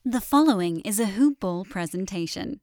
The following is a Hoop Ball presentation.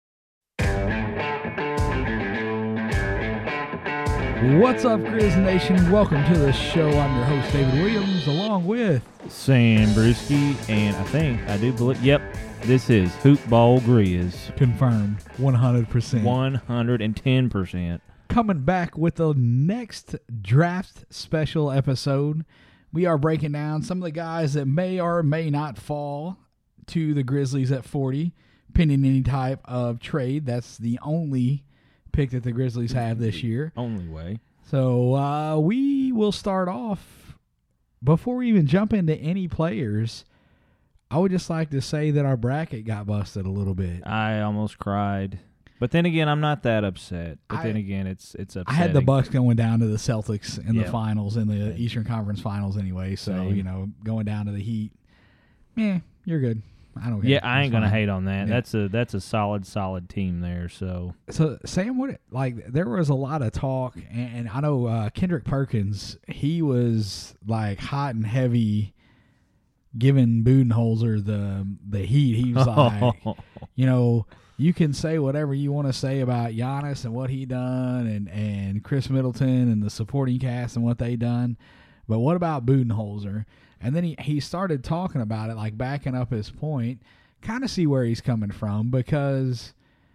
What's up, Grizz Nation? Welcome to the show. I'm your host, David Williams, along with Sam Brewski, and I do believe, this is Hoop Ball Grizz. Confirmed 100%. 110%. Coming back with the next draft special episode. We are breaking down some of the guys that may or may not fall to the Grizzlies at 40, pending any type of trade. That's the only pick that the Grizzlies have this year. Only way. So we will start off. Before we even jump into any players, I would just like to say that our bracket got busted a little bit. I almost cried. But then again, I'm not that upset. But then again, it's upsetting. I had the Bucks going down to the Celtics in the finals, in the Eastern Conference Finals anyway. So, going down to the Heat, you're good. I don't care. Yeah, I ain't going to hate on that. Yeah. That's a solid team there. So Sam, there was a lot of talk, and I know Kendrick Perkins, he was like hot and heavy giving Budenholzer the heat. He was like, you can say whatever you want to say about Giannis and what he done and Chris Middleton and the supporting cast and what they done, but what about Budenholzer? And then he started talking about it, like backing up his point, kind of see where he's coming from, because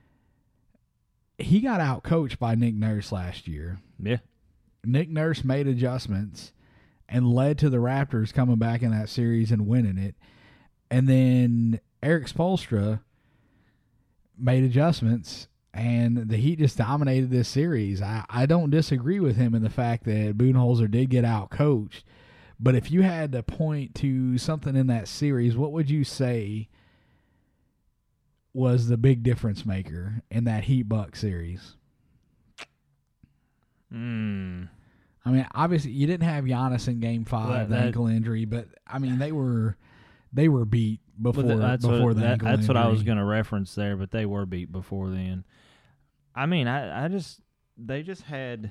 he got out-coached by Nick Nurse last year. Yeah. Nick Nurse made adjustments and led to the Raptors coming back in that series and winning it. And then Eric Spoelstra made adjustments, and the Heat just dominated this series. I don't disagree with him in the fact that Budenholzer did get out-coached. But if you had to point to something in that series, what would you say was the big difference maker in that Heat-Bucks series? I mean, obviously you didn't have Giannis in Game 5, the ankle injury, but I mean they were beat before the ankle injury. That's what I was going to reference there, but they were beat before then. I mean, they just had.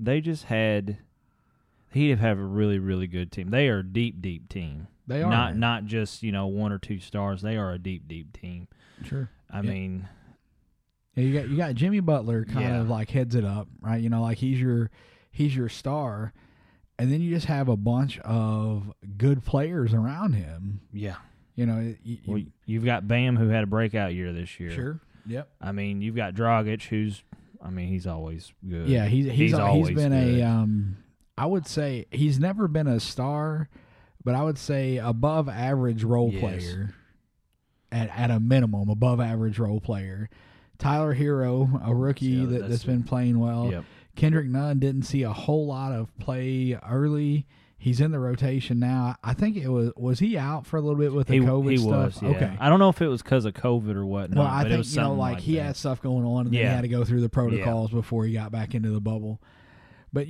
He'd have a really, really good team. They are a deep, deep team. They are not just one or two stars. They are a deep, deep team. Sure. I mean, you got Jimmy Butler kind of like heads it up, right? Like he's your star, and then you just have a bunch of good players around him. Yeah. You've got Bam, who had a breakout year this year. Sure. Yep. I mean, you've got Dragic, he's always good. Yeah, he's always been good. I would say he's never been a star, but I would say above average role player. At a minimum, above average role player. Tyler Hero, a rookie that's been playing well. Yep. Kendrick Nunn didn't see a whole lot of play early. He's in the rotation now. I think it was he out for a little bit with the COVID stuff? He was, yeah. Okay. I don't know if it was because of COVID or whatnot. Well, I think, he that. had stuff going on, and then he had to go through the protocols before he got back into the bubble. But,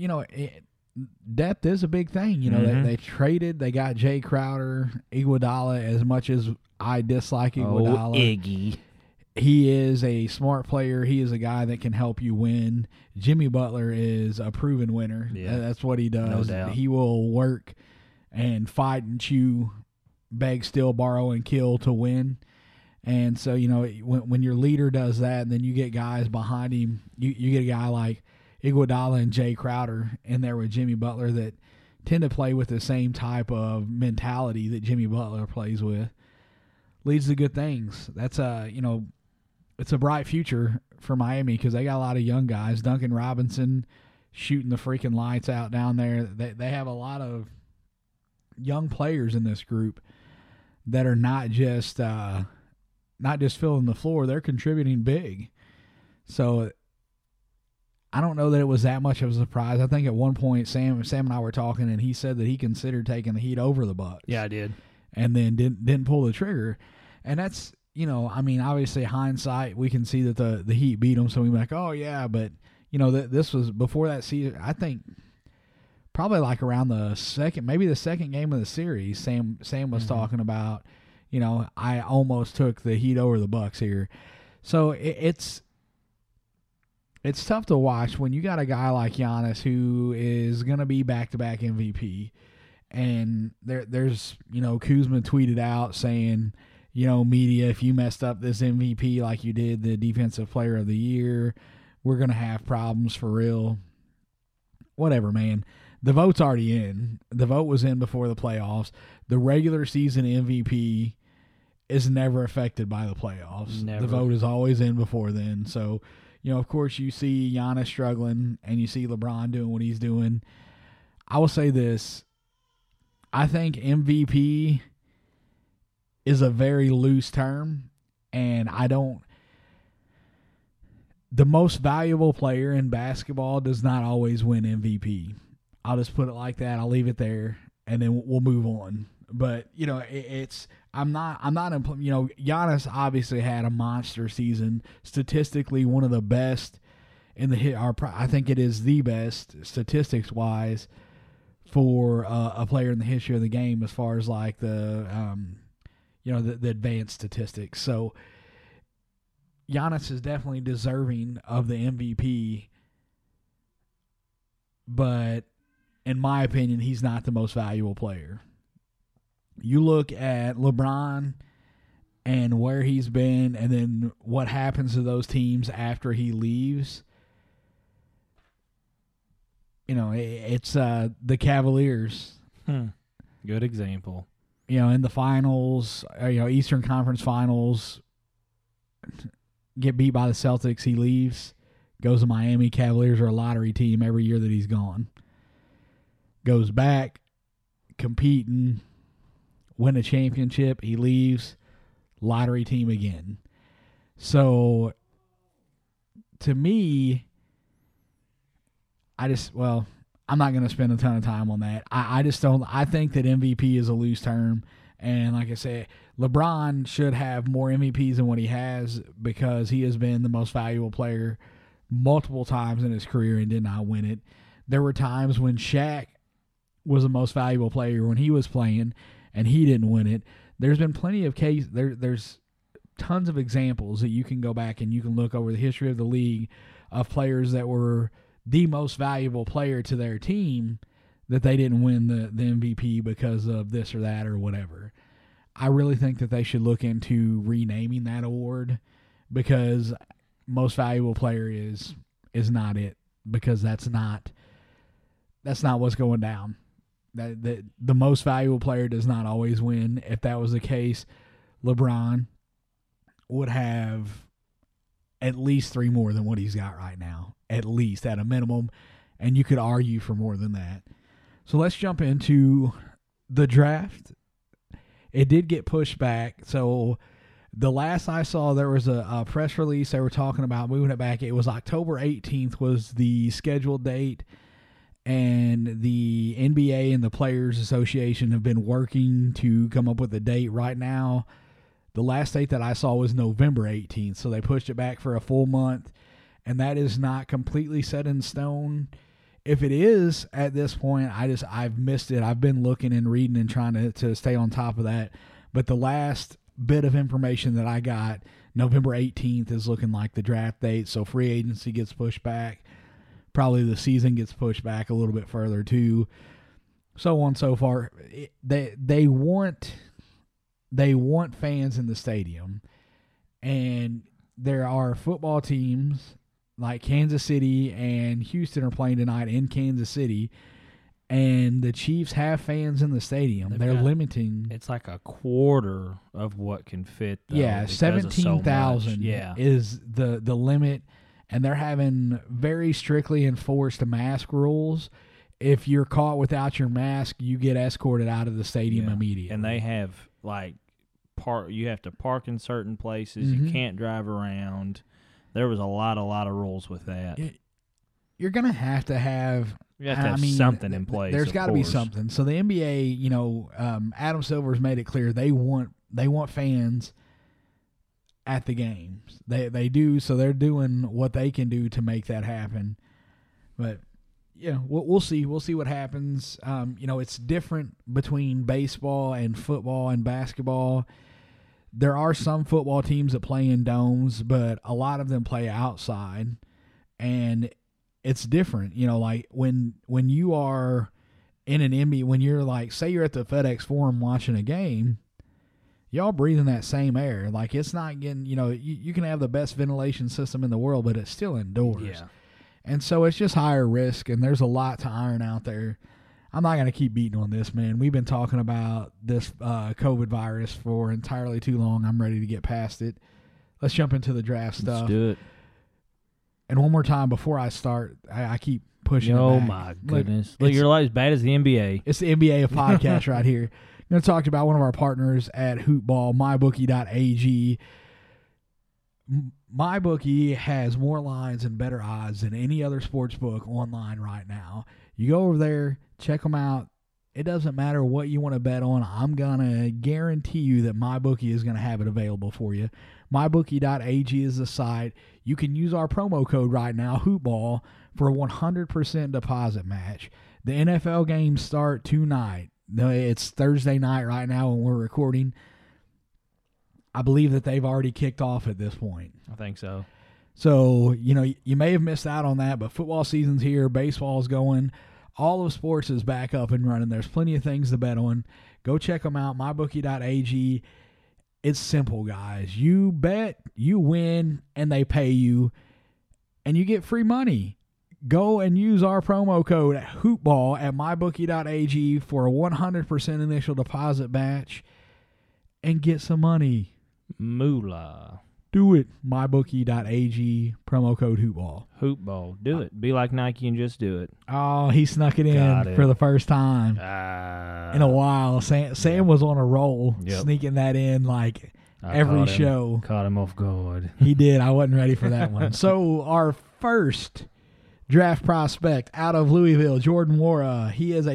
depth is a big thing. They traded. They got Jay Crowder, Iguodala. As much as I dislike Iguodala, Iggy. He is a smart player. He is a guy that can help you win. Jimmy Butler is a proven winner. Yeah. That's what he does. No doubt. He will work and fight and chew, beg, steal, borrow, and kill to win. And so, when your leader does that, and then you get guys behind him, you get a guy like Iguodala and Jay Crowder in there with Jimmy Butler that tend to play with the same type of mentality that Jimmy Butler plays with, leads to good things. That's it's a bright future for Miami because they got a lot of young guys. Duncan Robinson shooting the freaking lights out down there. They have a lot of young players in this group that are not just filling the floor. They're contributing big. So I don't know that it was that much of a surprise. I think at one point Sam and I were talking, and he said that he considered taking the Heat over the Bucks. Yeah, I did. And then didn't pull the trigger. And that's, obviously hindsight, we can see that the Heat beat them, so we're like, oh yeah, but this was before that season. I think probably like around the second game of the series, Sam was talking about, I almost took the Heat over the Bucks here. So it's tough to watch when you got a guy like Giannis who is going to be back-to-back MVP. And there's Kuzma tweeted out saying media, if you messed up this MVP like you did the Defensive Player of the Year, we're going to have problems for real. Whatever, man. The vote's already in. The vote was in before the playoffs. The regular season MVP is never affected by the playoffs. Never. The vote is always in before then. So, of course, you see Giannis struggling and you see LeBron doing what he's doing. I will say this. I think MVP is a very loose term, and the most valuable player in basketball does not always win MVP. I'll just put it like that. I'll leave it there, and then we'll move on. But I'm not. Giannis obviously had a monster season. Statistically, one of the best in the I think it is the best statistics wise for a player in the history of the game, as far as like the the advanced statistics. So Giannis is definitely deserving of the MVP, but in my opinion, he's not the most valuable player. You look at LeBron and where he's been, and then what happens to those teams after he leaves. It's the Cavaliers. Good example. In the finals, Eastern Conference Finals, get beat by the Celtics. He leaves, goes to Miami. Cavaliers are a lottery team every year that he's gone. Goes back, competing, win a championship. He leaves, lottery team again. So, to me, I'm not going to spend a ton of time on that. I just don't. I think that MVP is a loose term. And like I said, LeBron should have more MVPs than what he has because he has been the most valuable player multiple times in his career and did not win it. There were times when Shaq was the most valuable player when he was playing and he didn't win it. There's been plenty of cases. There's tons of examples that you can go back and you can look over the history of the league of players that were the most valuable player to their team that they didn't win the MVP because of this or that or whatever. I really think that they should look into renaming that award because most valuable player is not it, because that's not what's going down. That the most valuable player does not always win. If that was the case, LeBron would have at least 3 more than what he's got right now, at least at a minimum, and you could argue for more than that. So let's jump into the draft. It did get pushed back. So the last I saw, there was a press release. They were talking about moving it back. It was October 18th was the scheduled date, and the NBA and the Players Association have been working to come up with a date. Right now, the last date that I saw was November 18th, so they pushed it back for a full month, and that is not completely set in stone. If it is at this point, I've missed it. I've been looking and reading and trying to stay on top of that, but the last bit of information that I got, November 18th is looking like the draft date, so free agency gets pushed back. Probably the season gets pushed back a little bit further too. So on so far. They want fans in the stadium, and there are football teams like Kansas City and Houston are playing tonight in Kansas City, and the Chiefs have fans in the stadium. They're limiting. It's like a quarter of what can fit. Though, yeah, 17,000 is the limit, and they're having very strictly enforced mask rules. If you're caught without your mask, you get escorted out of the stadium immediately. And they have you have to park in certain places. You can't drive around. There was a lot of rules with that. You're going to have you have to have something in place. There's got to be something. So the NBA, Adam Silver's made it clear they want fans at the games. They do, so they're doing what they can do to make that happen. But yeah, we'll see. We'll see what happens. It's different between baseball and football and basketball. There are some football teams that play in domes, but a lot of them play outside, and it's different. Like when you are in an NBA, when you're like, say you're at the FedEx Forum watching a game, y'all breathing that same air. Like, it's not getting, you can have the best ventilation system in the world, but it's still indoors. Yeah. And so it's just higher risk, and there's a lot to iron out there. I'm not going to keep beating on this, man. We've been talking about this COVID virus for entirely too long. I'm ready to get past it. Let's jump into the draft stuff. Let's do it. And one more time before I start, I keep pushing Oh, it back. my goodness. Look, you're like as bad as the NBA. It's the NBA of podcast right here. I'm going to talk about one of our partners at Hoopball, MyBookie.ag. MyBookie has more lines and better odds than any other sports book online right now. You go over there, check them out. It doesn't matter what you want to bet on. I'm going to guarantee you that MyBookie is going to have it available for you. MyBookie.ag is the site. You can use our promo code right now, Hoopball, for a 100% deposit match. The NFL games start tonight. It's Thursday night right now when we're recording. I believe that they've already kicked off at this point. I think so. So, you may have missed out on that, but football season's here, baseball's going. All of sports is back up and running. There's plenty of things to bet on. Go check them out, mybookie.ag. It's simple, guys. You bet, you win, and they pay you, and you get free money. Go and use our promo code HoopBall at mybookie.ag for a 100% initial deposit match and get some money. Moolah. Do it. MyBookie.ag, promo code HoopBall. Hoopball. Do it. Be like Nike and just do it. Oh, he snuck it in for the first time in a while. Sam was on a roll, sneaking that in like every show. Caught him off guard. He did. I wasn't ready for that one. So our first draft prospect out of Louisville, Jordan Nwora. He is a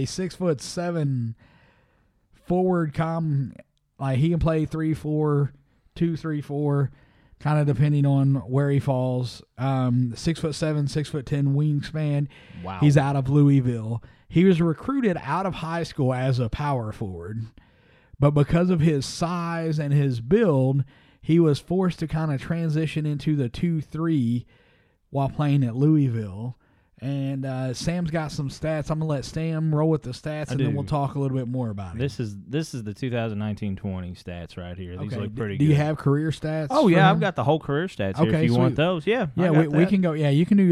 6'7" forward. Like, he can play 3-4, 2-3-4, kind of depending on where he falls. 6'7", 6'10" wingspan. Wow. He's out of Louisville. He was recruited out of high school as a power forward, but because of his size and his build, he was forced to kind of transition into the 2-3 while playing at Louisville. And Sam's got some stats. I'm going to let Sam roll with the stats, and then we'll talk a little bit more about it. This is the 2019-20 stats right here. These look pretty good. Do you have career stats? Oh, yeah. I've got the whole career stats here if you want those. Yeah. Yeah, we can go. Yeah, you can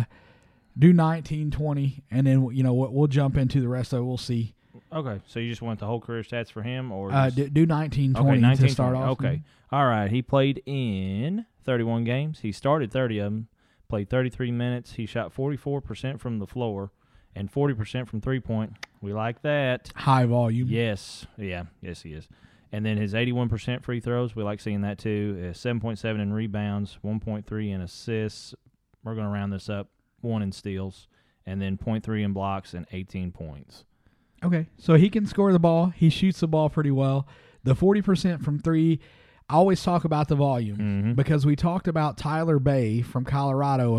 do 19, 20, and then, we'll jump into the rest of it. We'll see. Okay. So you just want the whole career stats for him? Or do 19, 20 to start off. Okay. All right. He played in 31 games. He started 30 of them. Played 33 minutes. He shot 44% from the floor and 40% from three-point. We like that. High volume. Yes. Yeah. Yes, he is. And then his 81% free throws, we like seeing that too. 7.7 in rebounds, 1.3 in assists. We're going to round this up. 1 in steals, and then 0.3 in blocks and 18 points. Okay. So he can score the ball. He shoots the ball pretty well. The 40% from three, I always talk about the volume because we talked about Tyler Bay from Colorado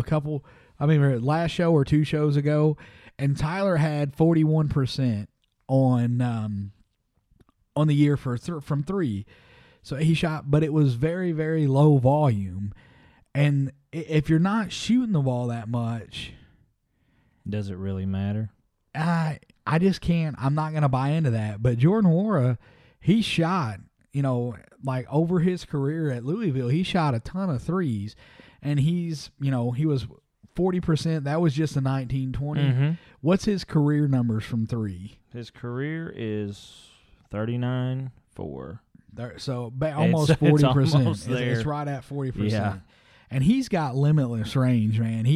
last show or 2 shows ago, and Tyler had 41% on the year from three. So he shot, but it was very, very low volume. And if you're not shooting the ball that much, does it really matter? I just can't. I'm not going to buy into that. But Jordan Nwora, he shot, like over his career at Louisville, he shot a ton of threes, and he was 40%. That was just a 19-20. What's his career numbers from three? His career is 39-4. So almost 40%. Almost there. It's right at 40%. Yeah. And he's got limitless range, man.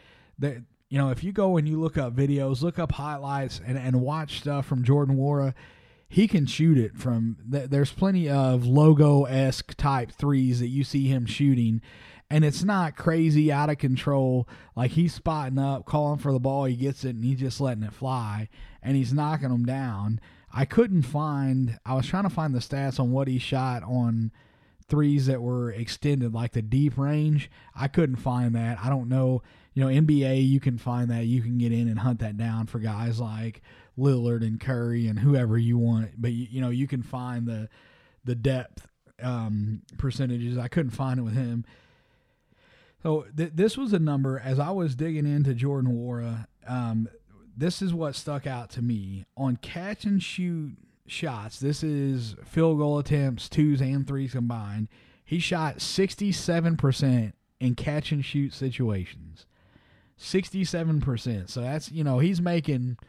If you go and you look up videos, look up highlights, and watch stuff from Jordan Nwora, he can shoot it from – there's plenty of logo-esque type threes that you see him shooting, and it's not crazy out of control. Like, he's spotting up, calling for the ball, he gets it, and he's just letting it fly, and he's knocking them down. I was trying to find the stats on what he shot on threes that were extended, like the deep range. I couldn't find that. I don't know. NBA, you can find that. You can get in and hunt that down for guys like Lillard and Curry and whoever you want. But, you can find the depth percentages. I couldn't find it with him. So this was a number, as I was digging into Jordan Nwora, this is what stuck out to me. On catch and shoot shots. This is field goal attempts, 2s and 3s combined. He shot 67% in catch and shoot situations. 67%. So that's, he's making,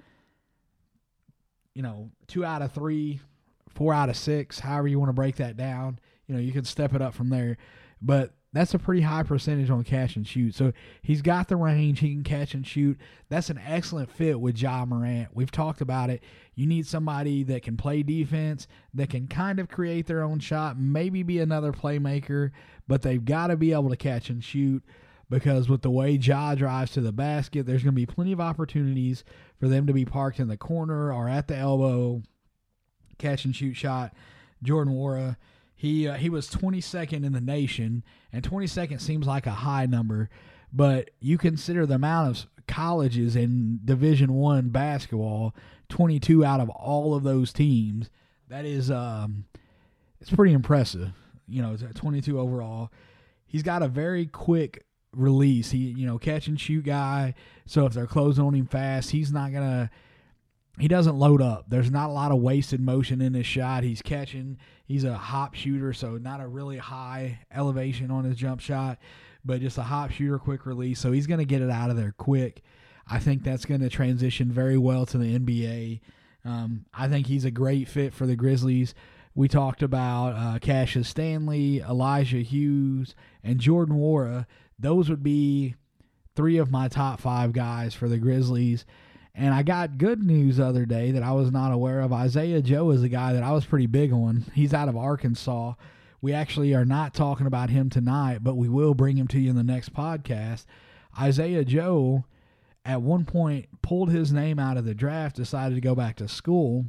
2 out of 3, 4 out of 6, however you want to break that down. You can step it up from there. But that's a pretty high percentage on catch and shoot. So he's got the range. He can catch and shoot. That's an excellent fit with Ja Morant. We've talked about it. You need somebody that can play defense, that can kind of create their own shot, maybe be another playmaker, but they've got to be able to catch and shoot, because with the way Ja drives to the basket, there's going to be plenty of opportunities for them to be parked in the corner or at the elbow. Catch and shoot shot. Jordan Nwora, he was 22nd in the nation, and 22nd seems like a high number, but you consider the amount of colleges in Division I basketball, 22 out of all of those teams. That is, it's pretty impressive. 22 overall. He's got a very quick release. He, catch and shoot guy. So if they're closing on him fast, he doesn't load up. There's not a lot of wasted motion in his shot. He's catching. He's a hop shooter, so not a really high elevation on his jump shot, but just a hop shooter, quick release. So he's going to get it out of there quick. I think that's going to transition very well to the NBA. I think he's a great fit for the Grizzlies. We talked about Cassius Stanley, Elijah Hughes, and Jordan Nwora. Those would be 3 of my top 5 guys for the Grizzlies. And I got good news the other day that I was not aware of. Isaiah Joe is a guy that I was pretty big on. He's out of Arkansas. We actually are not talking about him tonight, but we will bring him to you in the next podcast. Isaiah Joe, at one point, pulled his name out of the draft, decided to go back to school.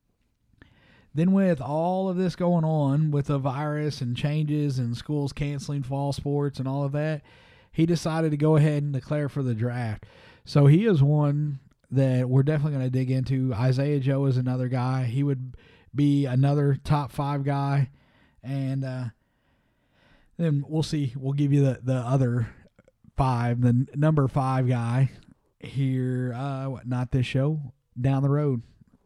Then with all of this going on with the virus and changes and schools canceling fall sports and all of that, he decided to go ahead and declare for the draft. So he is one that we're definitely going to dig into. Isaiah Joe is another guy. He would be another top 5 guy. And then we'll see. We'll give you the other 5, the number 5 guy here, not this show, down the road.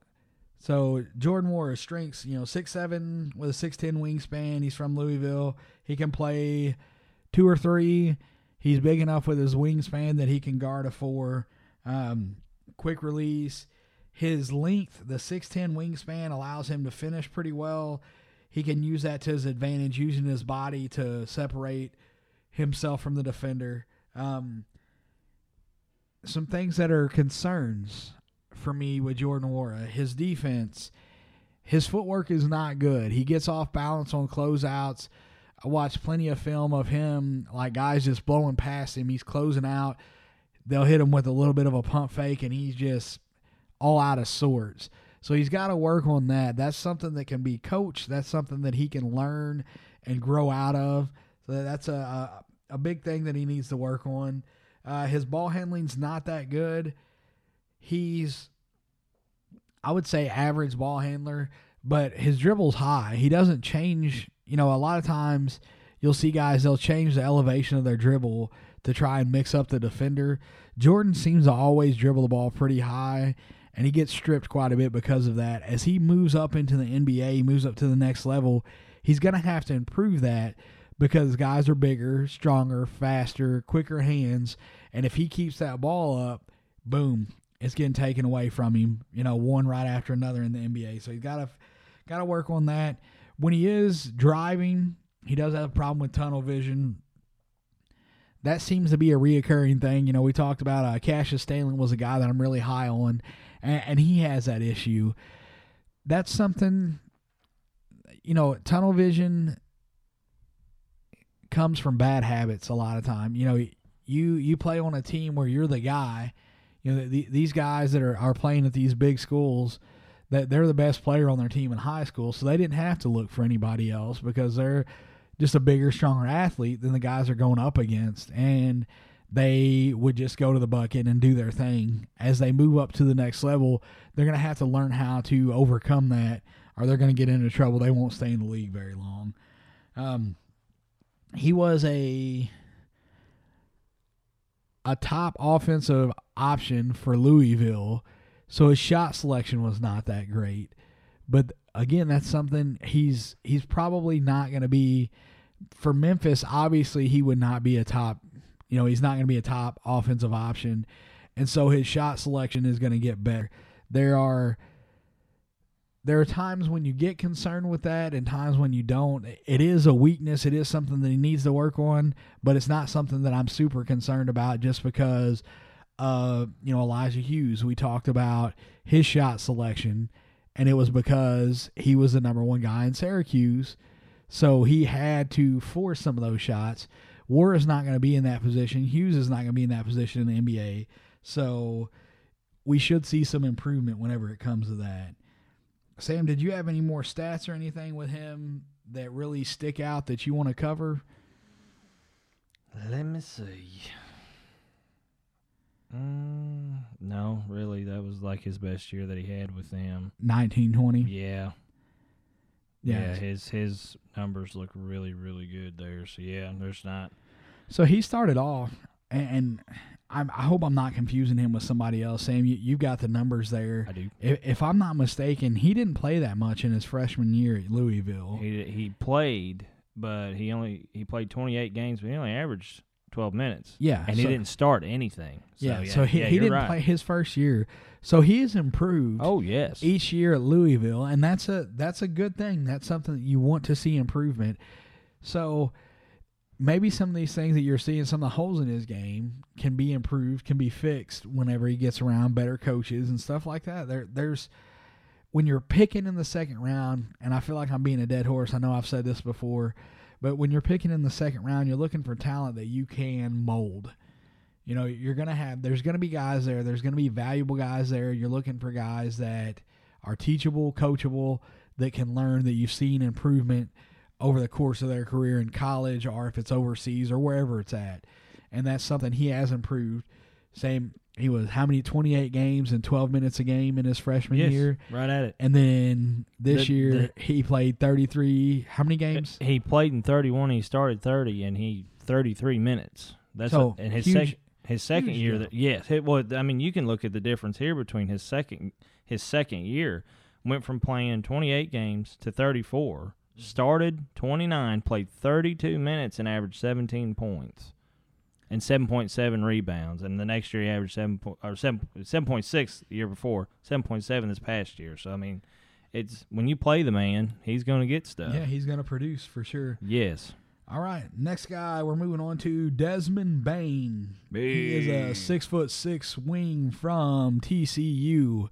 So Jordan Nwora, strengths, 6'7", with a 6'10" wingspan. He's from Louisville. He can play 2 or 3. He's big enough with his wingspan that he can guard a 4. Quick release. His length, the 6'10" wingspan, allows him to finish pretty well. He can use that to his advantage, using his body to separate himself from the defender. Some things that are concerns for me with Jordan Nwora: his defense. His footwork is not good. He gets off balance on closeouts. I watched plenty of film of him, like guys just blowing past him. He's closing out. They'll hit him with a little bit of a pump fake, and he's just all out of sorts. So he's got to work on that. That's something that can be coached. That's something that he can learn and grow out of. So that's a big thing that he needs to work on. His ball handling's not that good. He's, I would say, average ball handler, but his dribble's high. He doesn't change. A lot of times you'll see guys, they'll change the elevation of their dribble to try and mix up the defender. Jordan seems to always dribble the ball pretty high, and he gets stripped quite a bit because of that. As he moves up into the NBA, moves up to the next level, he's going to have to improve that, because guys are bigger, stronger, faster, quicker hands, and if he keeps that ball up, boom, it's getting taken away from him, one right after another in the NBA. So he's got to work on that. When he is driving, he does have a problem with tunnel vision. That seems to be a reoccurring thing. We talked about Cassius Stanley was a guy that I'm really high on, and he has that issue. That's something, tunnel vision comes from bad habits a lot of time. You play on a team where you're the guy. These guys that are playing at these big schools, that they're the best player on their team in high school, so they didn't have to look for anybody else, because they're just a bigger, stronger athlete than the guys they're going up against, and they would just go to the bucket and do their thing. As they move up to the next level, they're going to have to learn how to overcome that, or they're going to get into trouble. They won't stay in the league very long. He was a top offensive option for Louisville, so his shot selection was not that great. But again, that's something he's probably not going to be for Memphis. Obviously, he would not be a top. He's not going to be a top offensive option, and so his shot selection is going to get better. There are times when you get concerned with that and times when you don't. It is a weakness. It is something that he needs to work on, but it's not something that I'm super concerned about just because, Elijah Hughes, we talked about his shot selection, and it was because he was the number one guy in Syracuse, so he had to force some of those shots. War is not going to be in that position. Hughes is not going to be in that position in the NBA, so we should see some improvement whenever it comes to that. Sam, did you have any more stats or anything with him that really stick out that you want to cover? Let me see. No, really, that was like his best year that he had with them. 1920. Yeah. Yeah, his numbers look really, really good there. So, yeah, there's not. So he started off, and I hope I'm not confusing him with somebody else. Sam, you've got the numbers there. I do. If I'm not mistaken, he didn't play that much in his freshman year at Louisville. He played, but he played 28 games, but he only averaged 12 minutes. Yeah. And he didn't start anything. So he didn't play his first year. So he has improved. Oh, yes. Each year at Louisville, and that's a good thing. That's something that you want to see improvement. So maybe some of these things that you're seeing, some of the holes in his game can be improved, can be fixed whenever he gets around better coaches and stuff like that. There's when you're picking in the second round, and I feel like I'm being a dead horse. I know I've said this before, but when you're picking in the second round, you're looking for talent that you can mold. There's going to be guys there. There's going to be valuable guys there. You're looking for guys that are teachable, coachable, that can learn, that you've seen improvement over the course of their career in college or if it's overseas or wherever it's at. And that's something he has improved. Same, he was 28 games and 12 minutes a game in his freshman year. Right at it. And then this year he played 33. How many games? He played in 31. He started 30, and he 33 minutes. That's and his second year. Yes, it was. I mean, you can look at the difference here between his second year. Went from playing 28 games to 34. Started 29, played 32 minutes, and averaged 17 points and 7.7 rebounds. And the next year he averaged 7.6 the year before, 7.7 this past year. So, I mean, it's when you play the man, he's going to get stuff. Yeah, he's going to produce for sure. Yes. All right, next guy we're moving on to Desmond Bane. He is a 6'6" wing from TCU.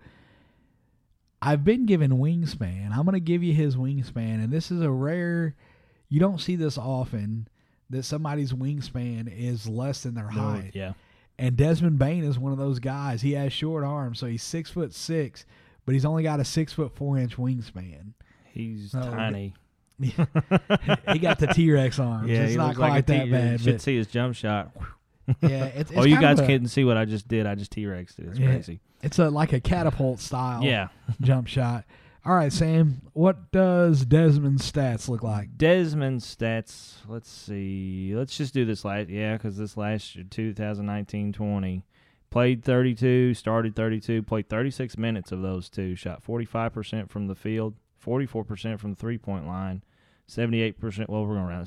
I've been given wingspan. I'm going to give you his wingspan, and this is a rare. You don't see this often that somebody's wingspan is less than their height. Yeah. And Desmond Bane is one of those guys. He has short arms, so he's 6'6", but he's only got a 6'4" wingspan. He's tiny. He got the T-Rex arms. Yeah, it's not quite that bad. You should see his jump shot. Yeah, it's you guys couldn't see what I just did. I just T-Rexed it. It's crazy. It's like a catapult style jump shot. All right, Sam, what does Desmond's stats look like? Desmond's stats, let's see. Let's just do this because this last year, 2019-20, played 32, started 32, played 36 minutes of those two, shot 45% from the field, 44% from the three-point line, 78%, well, we're going around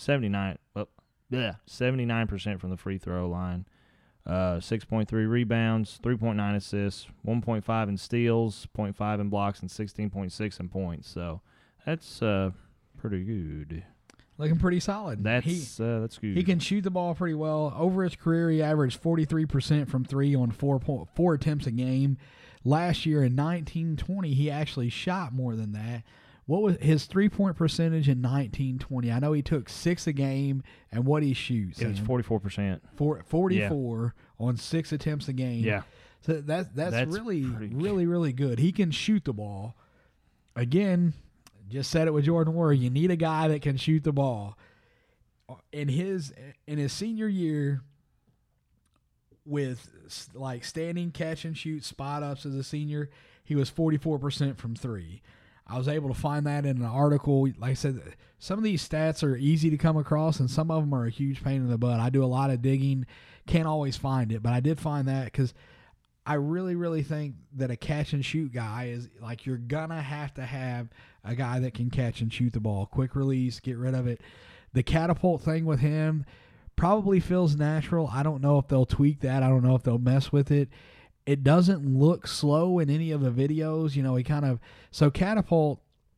79% from the free throw line. 6.3 rebounds, 3.9 assists, 1.5 in steals, 0.5 in blocks, and 16.6 in points. So that's pretty good. Looking pretty solid. That's good. He can shoot the ball pretty well. Over his career, he averaged 43% from three on 4 attempts a game. Last year in 1920, he actually shot more than that. What was his 3-point percentage in 1920? I know he took 6 a game, and what he shoots? It was 44%. 44 on 6 attempts a game. Yeah. So that's really, really, really good. He can shoot the ball. Again, just said it with Jordan Ward. You need a guy that can shoot the ball. In his senior year, with like standing catch and shoot spot ups as a senior, he was 44% from 3. I was able to find that in an article. Like I said, some of these stats are easy to come across, and some of them are a huge pain in the butt. I do a lot of digging, can't always find it, but I did find that because I really, really think that a catch and shoot guy is like you're gonna have a guy that can catch and shoot the ball. Quick release, get rid of it. The catapult thing with him probably feels natural. I don't know if they'll tweak that. I don't know if they'll mess with it. It doesn't look slow in any of the videos. You know, catapult,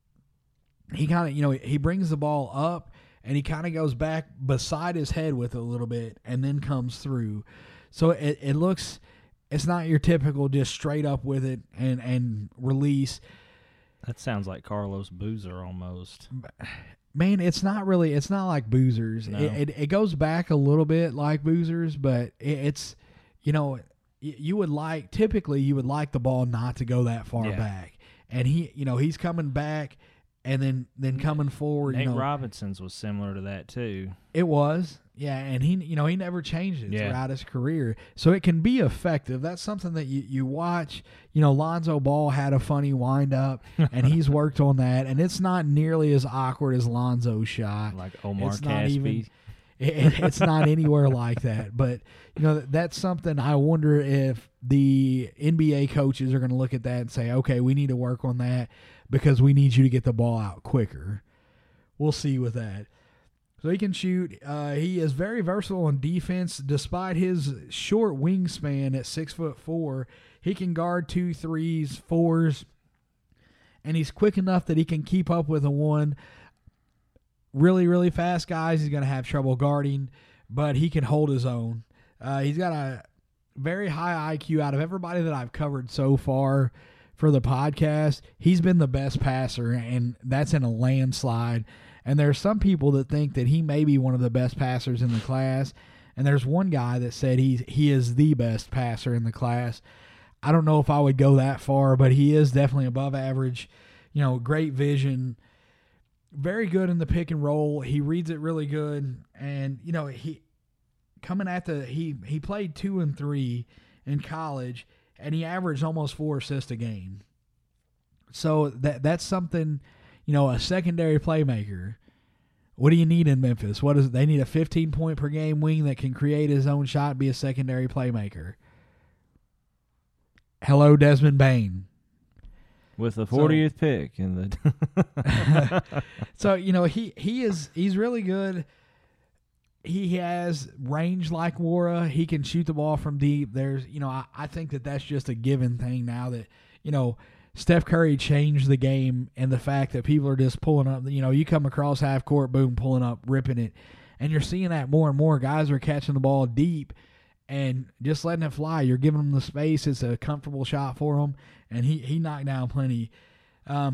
he brings the ball up and he kind of goes back beside his head with it a little bit and then comes through. So it looks, it's not your typical just straight up with it and release. That sounds like Carlos Boozer almost. Man, it's not like Boozer's. No. It goes back a little bit like Boozer's, but it's, you would like the ball not to go that far back. And he's coming back and then coming forward. Nate Robinson's was similar to that too. It was. Yeah, and he never changed it throughout his career. So it can be effective. That's something that you watch. Lonzo Ball had a funny wind-up, and he's worked on that, and it's not nearly as awkward as Lonzo's shot. Like Omar Caspi. It's not anywhere like that. But, that's something I wonder if the NBA coaches are going to look at that and say, okay, we need to work on that because we need you to get the ball out quicker. We'll see with that. So he can shoot. He is very versatile on defense. Despite his short wingspan at 6'4", he can guard 2, 3s, 4s, and he's quick enough that he can keep up with a one. Really, really fast guys, he's going to have trouble guarding, but he can hold his own. He's got a very high IQ. Out of everybody that I've covered so far for the podcast, he's been the best passer, and that's in a landslide. And there's some people that think that he may be one of the best passers in the class. And there's one guy that said he is the best passer in the class. I don't know if I would go that far, but he is definitely above average. Great vision. Very good in the pick and roll. He reads it really good. And, he played 2 and 3 in college, and he averaged almost 4 assists a game. So that's something... a secondary playmaker. What do you need in Memphis? They need a 15-point per game wing that can create his own shot, be a secondary playmaker. Hello, Desmond Bane. With the 40th pick in the So, he's really good. He has range like Wara. He can shoot the ball from deep. There's, I think that's just a given thing now that, Steph Curry changed the game, and the fact that people are just pulling up, you come across half court, boom, pulling up, ripping it. And you're seeing that more and more. Guys are catching the ball deep and just letting it fly. You're giving them the space. It's a comfortable shot for him, and he knocked down plenty. A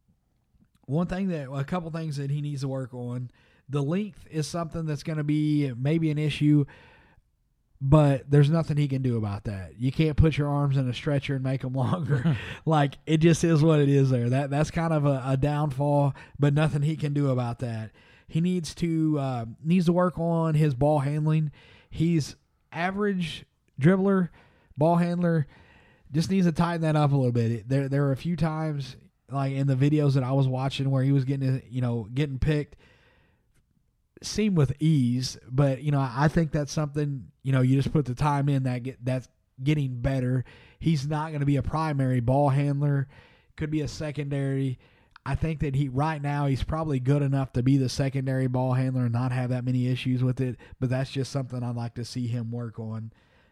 couple things that he needs to work on. The length is something that's going to be maybe an issue, but there's nothing he can do about that. You can't put your arms in a stretcher and make them longer. Like, it just is what it is there. That's kind of a downfall, but nothing he can do about that. He needs to work on his ball handling. He's average dribbler, ball handler. Just needs to tighten that up a little bit. There were a few times, like in the videos that I was watching, where he was getting picked. Seemed with ease, but I think that's something you just put the time in that's getting better. He's not going to be a primary ball handler, could be a secondary. I think that right now he's probably good enough to be the secondary ball handler and not have that many issues with it, but that's just something I'd like to see him work on.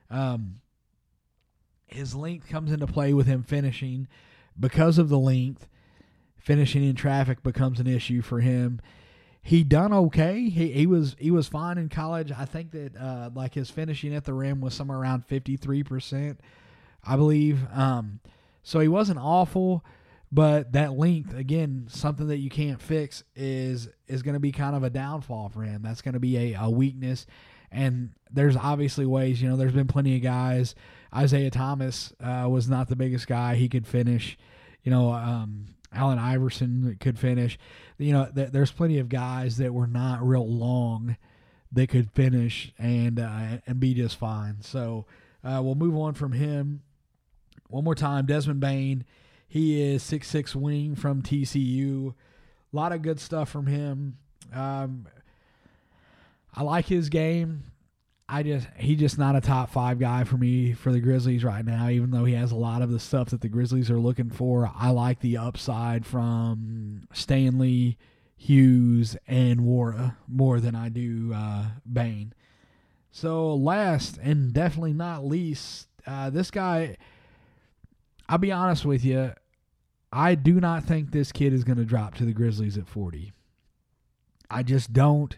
His length comes into play with him finishing. Because of the length, finishing in traffic becomes an issue for him. He done okay. He was fine in college. I think that like his finishing at the rim was somewhere around 53%, I believe. So he wasn't awful, but that length, again, something that you can't fix is going to be kind of a downfall for him. That's going to be a weakness. And there's obviously ways, there's been plenty of guys. Isaiah Thomas was not the biggest guy. He could finish. Allen Iverson could finish. There's plenty of guys that were not real long that could finish and be just fine. So we'll move on from him. One more time, Desmond Bane. He is 6'6" wing from TCU. A lot of good stuff from him. I like his game. he's just not a top 5 guy for me for the Grizzlies right now, even though he has a lot of the stuff that the Grizzlies are looking for. I like the upside from Stanley, Hughes, and Wara more than I do Bane. So last and definitely not least, this guy, I'll be honest with you, I do not think this kid is going to drop to the Grizzlies at 40. I just don't.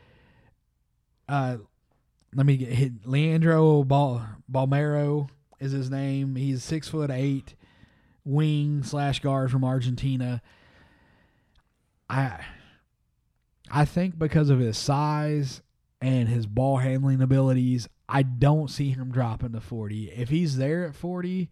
Let me get hit. Leandro Balmero is his name. He's 6'8", wing / guard from Argentina. I think because of his size and his ball handling abilities, I don't see him dropping to 40. If he's there at 40,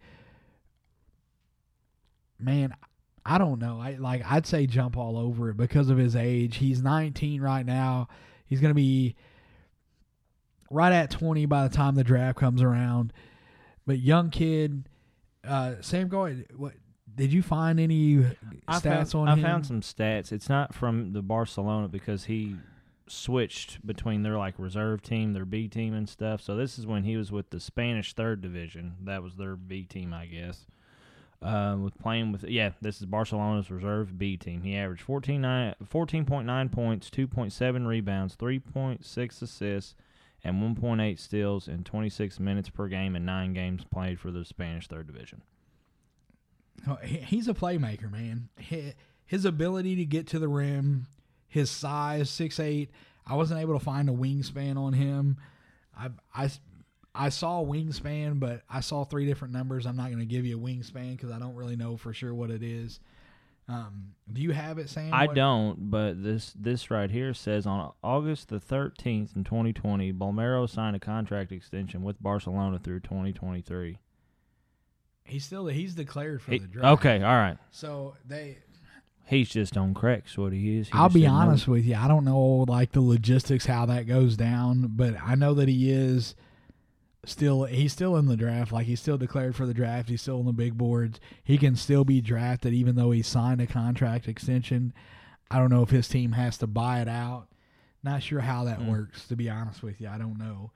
man, I don't know. I'd say jump all over it because of his age. He's 19 right now. He's going to be right at 20 by the time the draft comes around. But young kid, Sam, go ahead. What did you find any stats on him? I found some stats. It's not from the Barcelona because he switched between their reserve team, their B team and stuff. So this is when he was with the Spanish 3rd division. That was their B team, I guess. This is Barcelona's reserve B team. He averaged 14.9 points, 2.7 rebounds, 3.6 assists, and 1.8 steals in 26 minutes per game in 9 games played for the Spanish 3rd division. He's a playmaker, man. His ability to get to the rim, his size, 6'8". I wasn't able to find a wingspan on him. I saw a wingspan, but I saw 3 different numbers. I'm not going to give you a wingspan because I don't really know for sure what it is. Do you have it, Sam? I don't, but this right here says on August the 13th in 2020, Balmero signed a contract extension with Barcelona through 2023. He's declared for the draft. Okay, all right. So he's just on cracks, what he is. I'll be honest with you. I don't know the logistics, how that goes down, but I know that he's still in the draft. He's still declared for the draft. He's still on the big boards. He can still be drafted even though he signed a contract extension. I don't know if his team has to buy it out. Not sure how that works, to be honest with you. I don't know.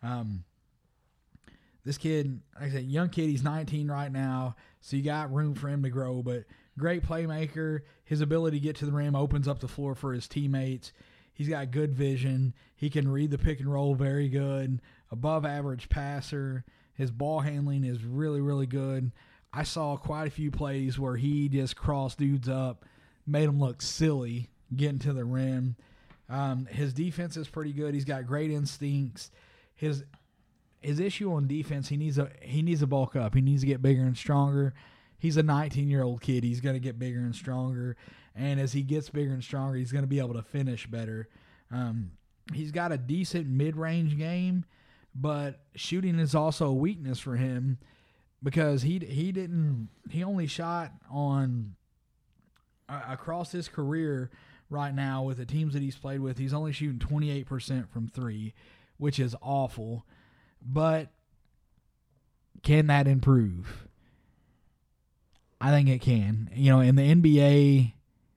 This kid, like I said, young kid, he's 19 right now, so you got room for him to grow, but great playmaker. His ability to get to the rim opens up the floor for his teammates. He's got good vision. He can read the pick and roll very good. Above average passer. His ball handling is really, really good. I saw quite a few plays where he just crossed dudes up, made them look silly getting to the rim. His defense is pretty good. He's got great instincts. His issue on defense, he needs to bulk up. He needs to get bigger and stronger. He's a 19-year-old kid. He's going to get bigger and stronger. And as he gets bigger and stronger, he's going to be able to finish better. He's got a decent mid-range game, but shooting is also a weakness for him because he only shot on across his career right now with the teams that he's played with. He's only shooting 28% from 3, which is awful. But can that improve? I think it can. In the NBA,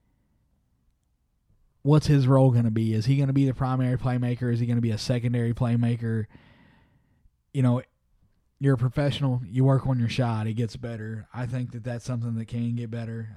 what's his role going to be? Is he going to be the primary playmaker? Is he going to be a secondary playmaker? You're a professional. You work on your shot. It gets better. I think that that's something that can get better.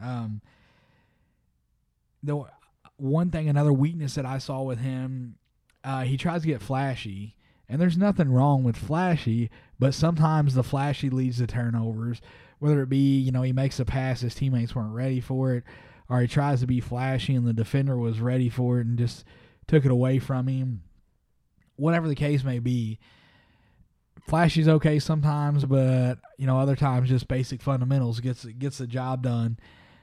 Another weakness that I saw with him, he tries to get flashy. And there's nothing wrong with flashy, but sometimes the flashy leads to turnovers, whether it be, he makes a pass, his teammates weren't ready for it, or he tries to be flashy and the defender was ready for it and just took it away from him. Whatever the case may be, flashy's okay sometimes, but, other times just basic fundamentals gets the job done.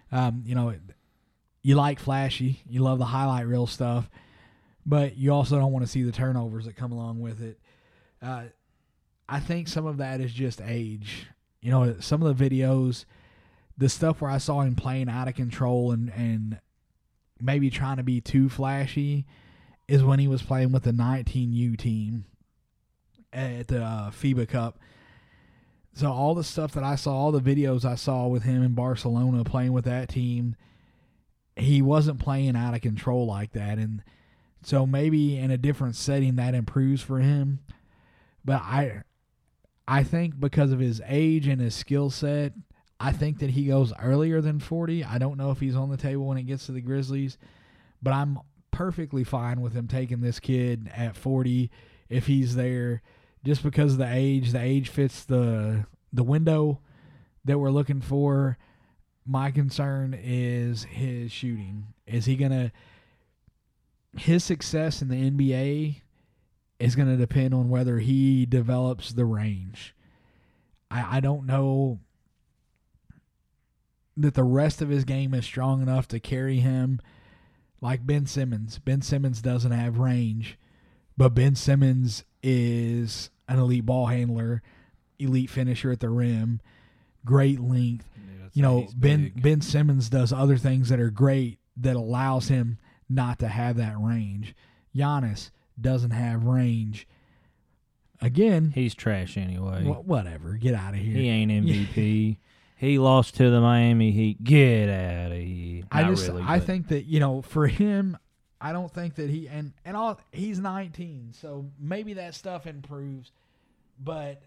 You like flashy, you love the highlight reel stuff, but you also don't want to see the turnovers that come along with it. I think some of that is just age. Some of the videos, the stuff where I saw him playing out of control and maybe trying to be too flashy is when he was playing with the 19U team at the FIBA Cup. So all the stuff that I saw, all the videos I saw with him in Barcelona playing with that team, he wasn't playing out of control like that. And so maybe in a different setting that improves for him. But I think because of his age and his skill set, I think that he goes earlier than 40. I don't know if he's on the table when it gets to the Grizzlies, but I'm perfectly fine with him taking this kid at 40 if he's there, just because of the age. The age fits the window that we're looking for. My concern is his shooting. Is he going to – his success in the NBA is going to depend on whether he develops the range. I don't know that the rest of his game is strong enough to carry him like Ben Simmons. Ben Simmons doesn't have range, but Ben Simmons is an elite ball handler, elite finisher at the rim, great length. Ben Simmons does other things that are great that allows him not to have that range. Giannis doesn't have range. Again, he's trash anyway. Whatever. Get out of here. He ain't MVP. He lost to the Miami Heat. Get out of here. I think that, for him, I don't think that he's 19, so maybe that stuff improves. But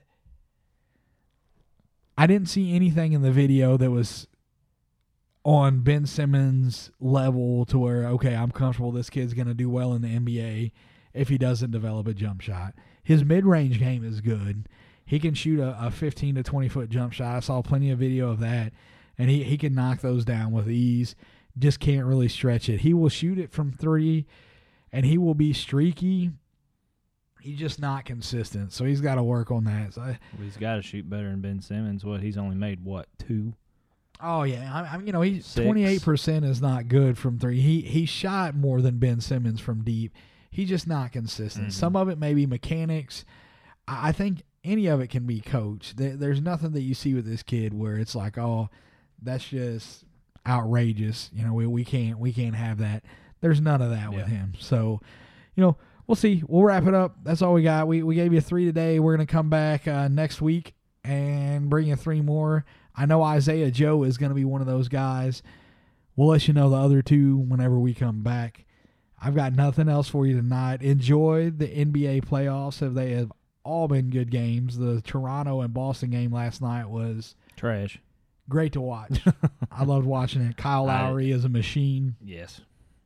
I didn't see anything in the video that was on Ben Simmons' level to where, okay, I'm comfortable this kid's going to do well in the NBA if he doesn't develop a jump shot. His mid-range game is good. He can shoot a 15 to 20-foot jump shot. I saw plenty of video of that, and he can knock those down with ease. Just can't really stretch it. He will shoot it from three, and he will be streaky. He's just not consistent, so he's got to work on that. So he's got to shoot better than Ben Simmons. He's only made, 2? Oh, yeah. He's 28% is not good from three. He shot more than Ben Simmons from deep. He's just not consistent. Mm-hmm. Some of it may be mechanics. I think any of it can be coached. There's nothing that you see with this kid where it's like, oh, that's just outrageous. We can't have that. There's none of that with him. So, we'll see. We'll wrap it up. That's all we got. We gave you 3 today. We're going to come back next week and bring you 3 more. I know Isaiah Joe is going to be one of those guys. We'll let you know the other 2 whenever we come back. I've got nothing else for you tonight. Enjoy the NBA playoffs. They have all been good games. The Toronto and Boston game last night was trash. Great to watch. I loved watching it. Kyle Lowry is a machine. Yes.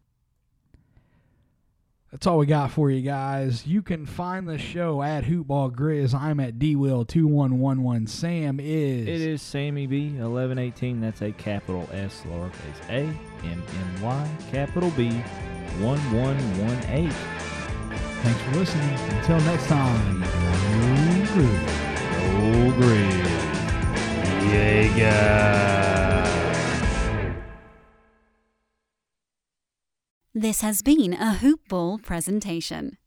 That's all we got for you guys. You can find the show at Hoopball Grizz. I'm at DWill2111. Sam is... It is Sammy B, 1118. That's a capital S, lowercase a, M-M-Y, capital B, 1118. Thanks for listening. Until next time, Go Grizz. Yeah. This has been a Hoop Ball presentation.